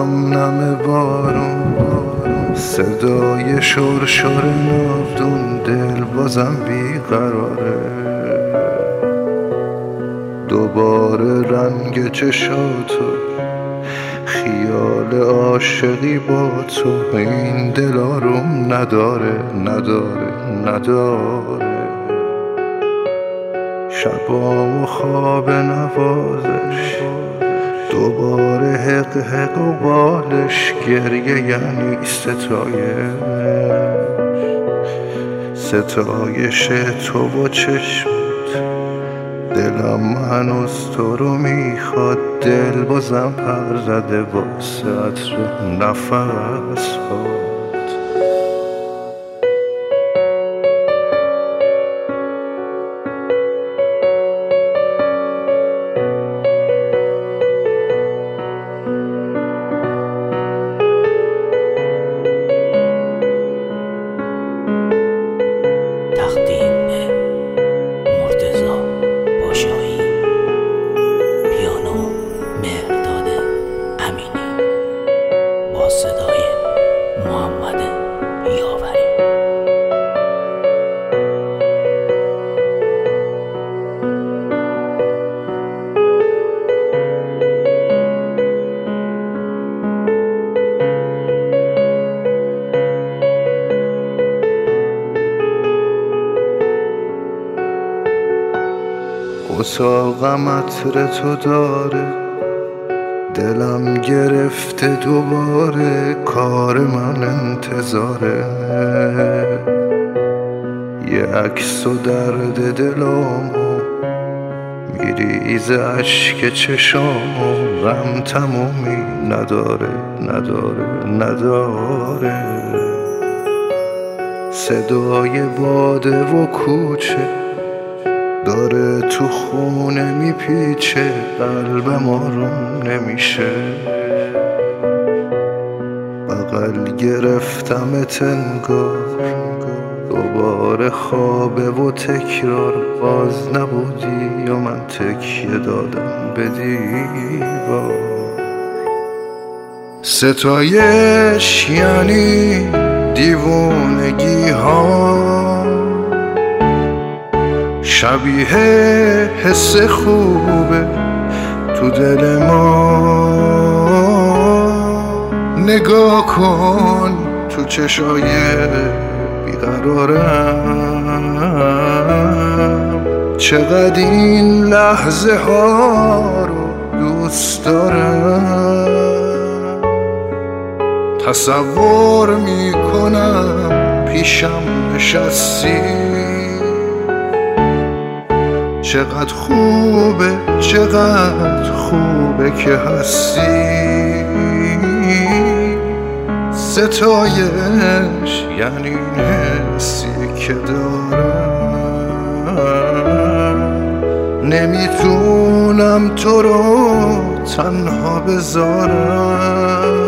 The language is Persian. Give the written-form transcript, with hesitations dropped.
نم نم بارون، صدای شرشر ناودون، دل بازم بیقراره. دوباره رنگ چشاتو، خیال عاشقی با تو، این دل آروم نداره نداره نداره. شبام و خواب نوازش، دوباره حق حق و بالش، گریه یعنی ستایش تو و چشمت. دلم هنوز تو رو میخواد، دل بازم پر زده واسه عطر نفس ها. صدای محمد یاوری. اتاقم عطر تو داره، دلم گرفته دوباره، کار من انتظاره. یه عکس و درد دلامو میریزه اشک چشامو، غم تمومی نداره نداره نداره. صدای باده و کوچه داره تو خونه میپیچه، قلبم آروم نمیشه. بغل گرفتمت انگار، دوباره خوابه و تکرار، باز نبودی و من تکیه دادم به دیوار. ستایش یعنی دیوونگی ها، شبیه حس خوبه تو دل ما. نگاه کن تو چشای بیقرارم، چقدر این لحظه ها رو دوست دارم. تصور میکنم پیشم نشستی، چقدر خوبه چقدر خوبه که هستی. ستایش یعنی حسی که دارم، نمیتونم تو رو تنها بذارم.